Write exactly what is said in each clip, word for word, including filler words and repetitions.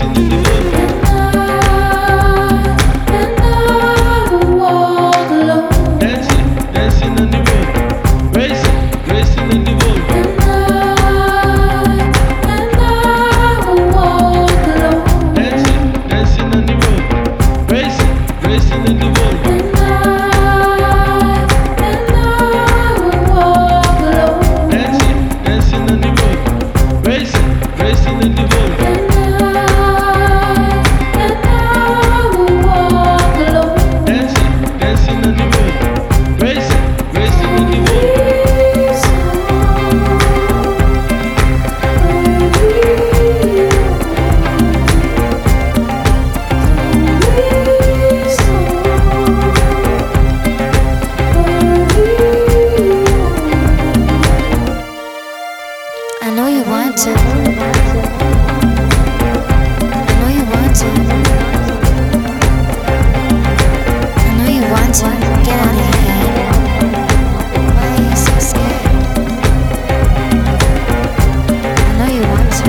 racing in the world. And I will walk alone. Dancing, dancing in the world. Racing, racing in the world. And I, and I will walk alone. Dancing, dancing in the world. Racing, racing in the world. And I, and I will walk alone. Dancing, dancing in the world. Racing, racing in the world. And I, and I will walk alone. Dancing, dancing in the world. Racing, racing in the world. I know you want to. I know you want to. I know you want to. Get out of your head. Why are you so scared? I know you want to.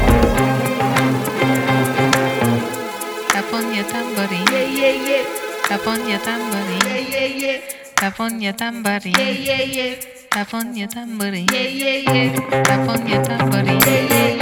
Tap on your tambourine. Yeah, yeah, yeah. Tap on your tambourine. Yeah, yeah, yeah. Tap on your tambourine. Yeah, yeah, yeah. Tap on your tambourine. Yeah, yeah, yeah. Tap on your tambourine. Yeah, yeah,